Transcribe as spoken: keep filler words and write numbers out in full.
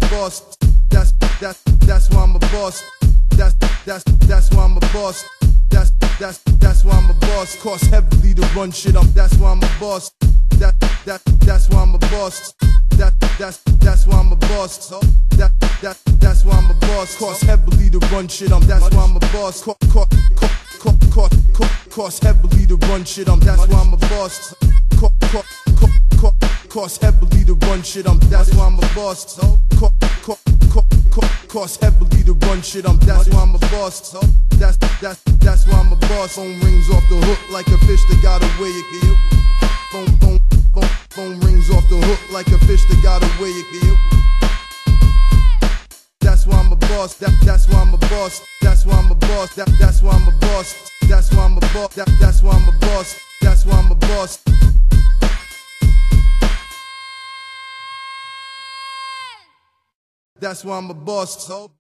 boss. That's that's that's why I'm a boss. That's that's that's why I'm a boss. That's that's that's why I'm a boss. Cost heavily to run shit up. That's why I'm a boss. That that that's why I'm a boss. That that's that's why I'm a boss. That that that's why I'm a boss. Cost heavily to run shit up. That's why I'm a boss. Cost cost cost cost cost cost heavily to run shit up. That's why I'm a boss. Cost cost cost cost heavily to run shit up. That's why I'm a boss. Cost cost cost cost heavily to run shit up. That's why I'm a boss. That's that's that's why I'm a boss. Phone rings off the hook like a fish that got away. Phone phone phone phone rings off the hook like a fish that got away. That's why I'm a boss. That that's why I'm a boss. That's why I'm a boss. That that's why I'm a boss. That's why I'm a boss. That that's why I'm a boss. That's why I'm a boss. That's why I'm a boss.